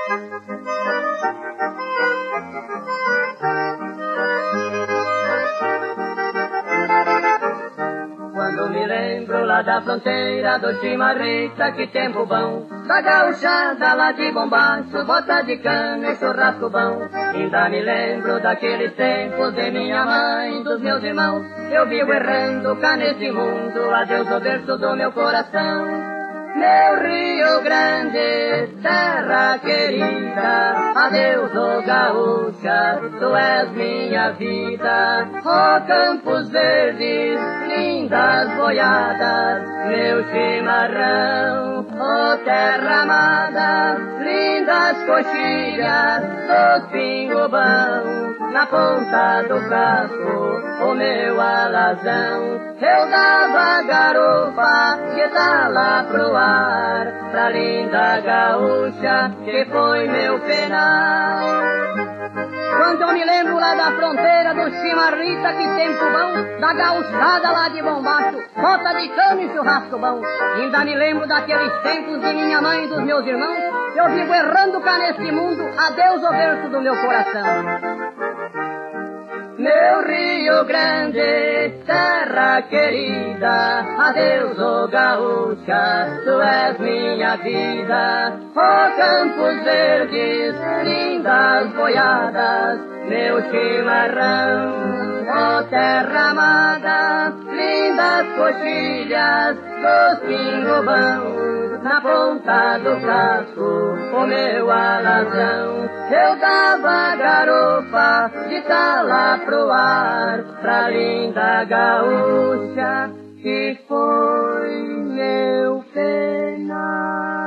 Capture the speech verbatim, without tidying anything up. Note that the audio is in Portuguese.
Quando me lembro lá da fronteira do chimarrita, que tempo bom, da gauchada lá de Bombaço, bota de cana e churrasco bom. Ainda me lembro daqueles tempos de minha mãe, dos meus irmãos. Eu vivo errando cá nesse mundo, adeus o berço do meu coração. Meu Rio Grande, terra querida, adeus, ô gaúcha, tu és minha vida. Ó Campos Verdes, lindas boiadas, meu chimarrão, ó terra amada, lindas coxilhas, dos pingobão, na ponta do casco, o meu alazão. Eu dava garupa que tá lá pro ar, pra linda gaúcha que foi meu penal. Quando eu me lembro lá da fronteira do chimarrita, que tempo bom, da gauchada lá de Bombaço, bota de cana e churrasco bom. Ainda me lembro daqueles tempos de minha mãe e dos meus irmãos. Eu vivo errando cá nesse mundo, adeus o berço do meu coração. Meu Rio Grande, terra querida, adeus, ô gaúcha, tu és minha vida. Ó Campos Verdes, lindas boiadas, meu chimarrão, ó terra amada, lindas coxilhas, dos pingobão, na ponta do casco, o meu alazão. Eu dava garupa de tá lá pro ar, pra linda gaúcha que foi meu penal.